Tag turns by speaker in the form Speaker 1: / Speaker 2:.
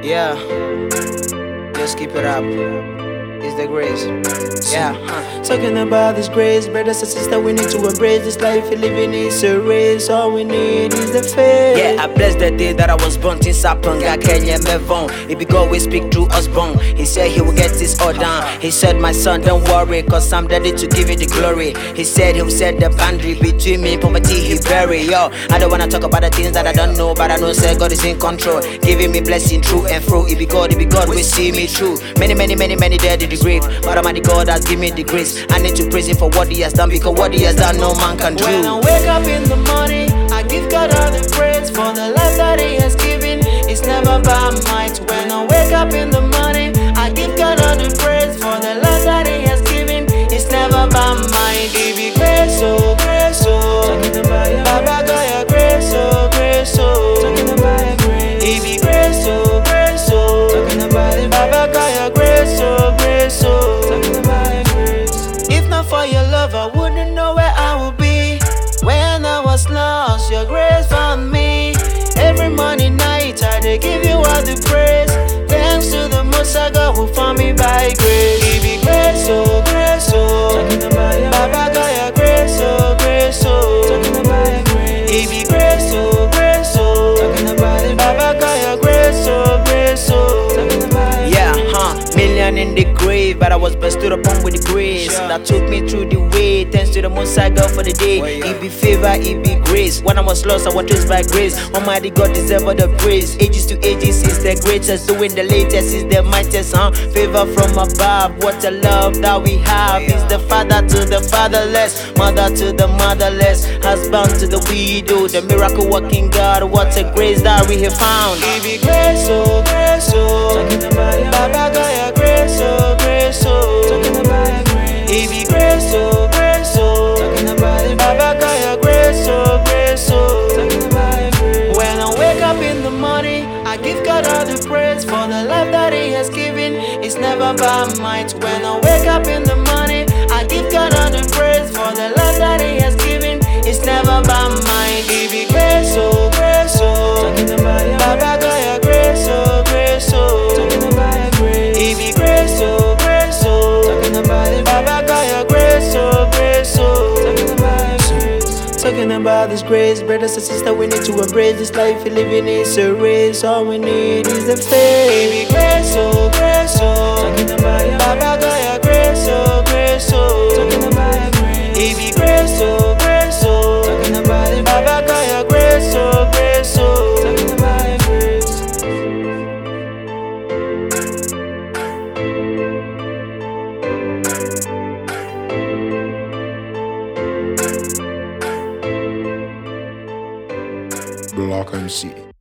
Speaker 1: Yeah, just keep it up. It's the grace. Yeah,
Speaker 2: Talking about this grace, brothers and sisters, we need to embrace this life we living is a race. All we need is the faith.
Speaker 1: yeah, I bless the day that I was born. Things happen, God can you move on. If you God will speak through us born. He said he will get this all done. He said, my son, don't worry, cause I'm ready to give you the glory. He said he'll set the boundary between me and poverty, he bury. Yo, I don't wanna talk about the things that I don't know, but I know say God is in control, giving me blessing through and through. If you God will see me through. Many dead in the grave, but Almighty God has given me the grace. I need to praise him for what he has done, because what he has done no man can do.
Speaker 2: When I wake up in the morning, I give God all the praise for the life that he has given. It's never by might. When I wake up in the morning, I give God all the praise for the life that he has given. It's never by might. Give you grace, oh, grace, oh. Baba got your grace, oh, grace, oh. Give you grace, oh, grace, oh. Baba got your grace, oh, grace, oh. If not for your love, I wouldn't know where I would be. When I was lost, your grace found me. Every morning, night, I dey give you all the praise. Thanks to the Most High God who found me by grace. Give you grace, oh, grace, oh. Baba got your grace, oh, grace, oh. Give you grace, oh, grace, oh. Baba got your grace, oh, grace, oh.
Speaker 1: Yeah, million in the grave, but I was bestowed upon with the grace that took me through the way. Thanks to the Most High God for the day. It be favor, it be grace. When I was lost, I was traced by grace. Almighty God deserve all the praise. Ages to ages is the greatest, doing the latest is the mightiest. Favor from above, what a love that we have. Is the father to the fatherless, mother to the motherless, husband to the widow, the miracle working God. What a grace that we have found.
Speaker 2: Give you grace, oh, grace, oh. Baba got your grace, oh, grace, oh. Give you grace, oh, grace, oh. Baba got your grace, oh, grace, oh. When I wake up in the morning, I give God all the praise for the life that he has given. It's never by might. When I wake up in the morning, I give God all the praise for the life that he has given. It's never by might. Give you grace, oh, grace, oh. Baba got your grace, oh, grace, oh. Give you grace, oh, grace, oh. Baba got your grace, oh, grace, oh. Talking about this grace, brothers and sisters, we need to embrace this life we living is a race. All we need is the faith. Give you grace, oh, grace, oh. Baba got your grace, oh, grace, oh. Give you grace, oh, grace, oh. Baba got your grace, oh, grace, oh.
Speaker 3: Block MC.